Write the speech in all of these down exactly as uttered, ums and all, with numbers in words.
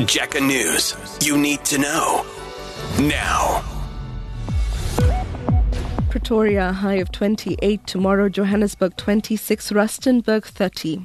Jacka News. You need to know. Now. Pretoria, high of twenty-eight. Tomorrow, Johannesburg, twenty-six. Rustenburg, thirty.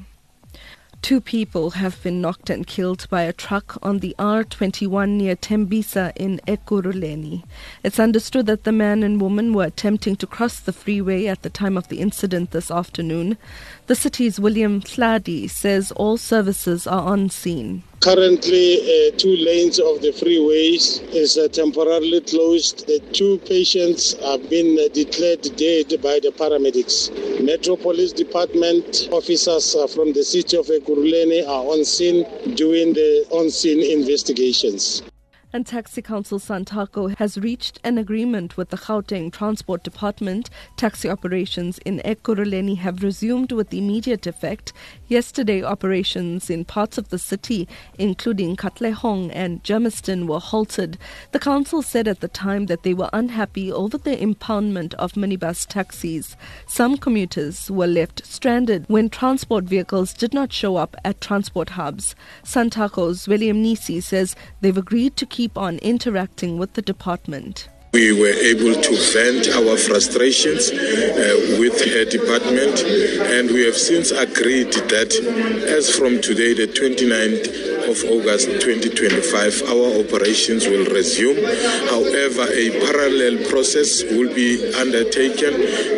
Two people have been knocked and killed by a truck on the R twenty-one near Tembisa in Ekurhuleni. It's understood that the man and woman were attempting to cross the freeway at the time of the incident this afternoon. The city's William Hladi says all services are on scene. Currently, uh, two lanes of the freeways is uh, temporarily closed. The two patients have been uh, declared dead by the paramedics. Metro Police Department officers uh, from the city of Ekurhuleni are on scene doing the on-scene investigations. And Taxi Council Santaco has reached an agreement with the Gauteng Transport Department. Taxi operations in Ekurhuleni have resumed with immediate effect. Yesterday, operations in parts of the city, including Katlehong and Germiston, were halted. The council said at the time that they were unhappy over the impoundment of minibus taxis. Some commuters were left stranded when transport vehicles did not show up at transport hubs. Santaco's William Nisi says they've agreed to keep on interacting with the department. We were able to vent our frustrations uh, with her department, and we have since agreed that as from today, the twenty-ninth of August twenty twenty-five, our operations will resume. However, a parallel process will be undertaken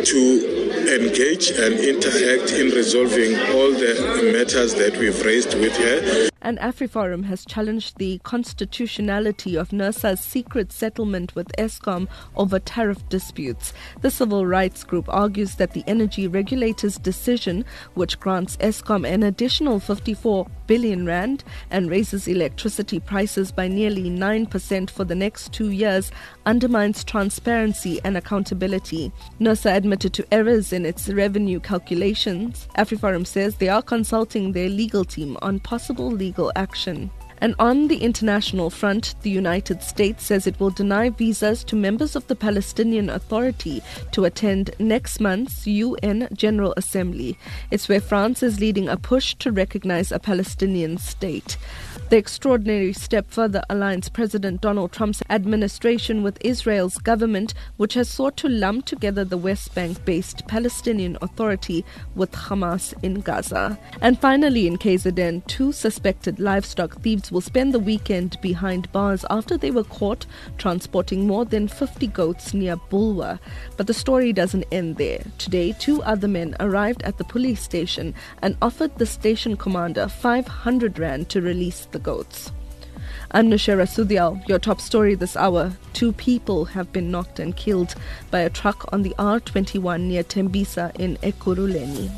to engage and interact in resolving all the matters that we've raised with her. And AfriForum has challenged the constitutionality of NERSA's secret settlement with Eskom over tariff disputes. The civil rights group argues that the energy regulator's decision, which grants Eskom an additional fifty-four billion rand and raises electricity prices by nearly nine percent for the next two years, undermines transparency and accountability. NERSA admitted to errors in its revenue calculations. AfriForum says they are consulting their legal team on possible legal action. And on the international front, the United States says it will deny visas to members of the Palestinian Authority to attend next month's U N General Assembly. It's where France is leading a push to recognize a Palestinian state. The extraordinary step further aligns President Donald Trump's administration with Israel's government, which has sought to lump together the West Bank-based Palestinian Authority with Hamas in Gaza. And finally, in K Z N, two suspected livestock thieves will spend the weekend behind bars after they were caught transporting more than fifty goats near Bulwer. But the story doesn't end there. Today, two other men arrived at the police station and offered the station commander five hundred rand to release the goats. I'm Nushera Sudial. Your top story this hour. Two people have been knocked and killed by a truck on the R twenty-one near Tembisa in Ekurhuleni.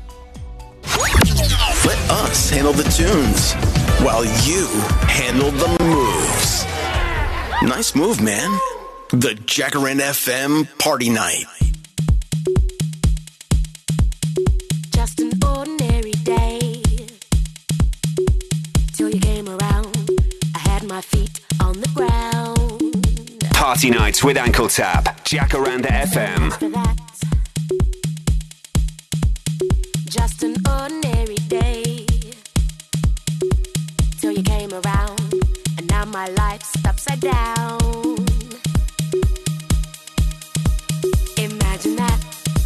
Let us handle the tunes while you handle the moves. Nice move, man. The Jacaranda F M Party Night. Just an ordinary day till you came around. I had my feet on the ground. Party nights with Ankle Tap. Jacaranda F M. After that, just an ordinary day till you came around, and now my life's upside down. Imagine that.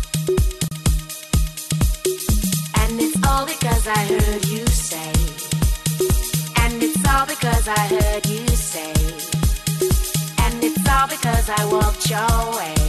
And it's all because I heard you say. And it's all because I heard you say. And it's all because I walked your way.